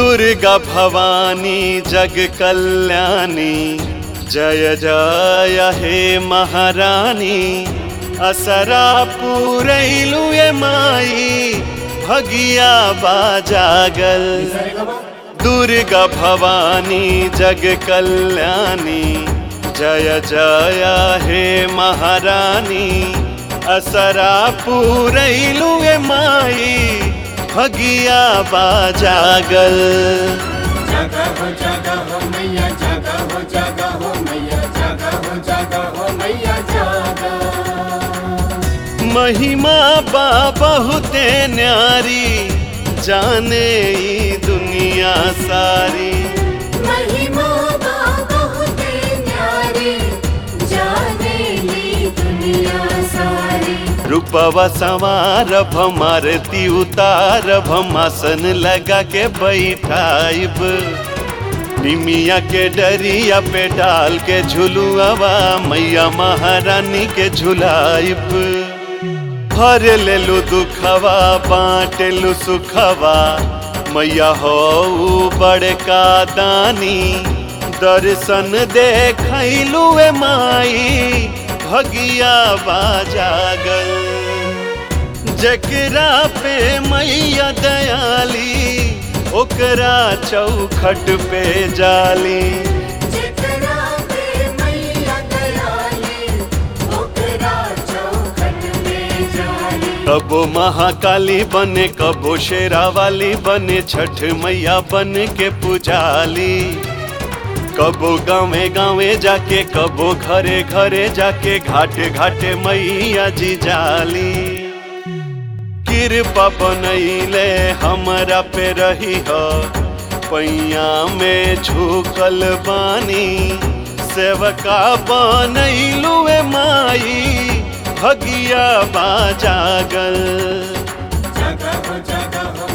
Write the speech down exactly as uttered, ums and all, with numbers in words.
दुर्गा भवानी जग कल्याणी, जय जय हे महारानी। असरा पूरैलु ये माई, भगिया बाजागल। दुर्गा भवानी जग कल्याणी, जय जय हे महारानी। असरा पूरैलु ये माई, भगिया बाजागल। जागा हो जागा हो मैया, जागा हो जागा हो मैया, जागा हो जागा हो मैया जागा। महिमा बा बहुते न्यारी, जाने ई दुनिया सारी। महिमा बा बहुते न्यारी, जाने ली दुनिया सारी। रूपवा संवारभ मारती उतारभ, आसन लगा के बैठाइब। निमिया के डरिया पे डाल के झुलुआवा, मैया महारानी के झुलाइब। भर लेलु दुखवा बाँट लु सुखवा, मैया हो बड़का दानी। दर्शन देखैलु ए माई, भगिया बाजागल। जकरा पे मैया दयाली, ओकरा चौखट पे जाली। जकरा पे मैया दयाली, ओकरा चौखट पे जाली। कबो महाकाली बने, कबो शेरावाली बने, छठ मैया बन के पुजाली। कबो गाँवे गाँवे जाके, कबो घरे घरे जाके, घाटे घाटे मैया जी जाली। कृपा बनैले हमरा पे रही हो, पैया में झुकल बानी। सेवका बनैलु ए माई, भगिया बाजागल। जागा हो जागा हो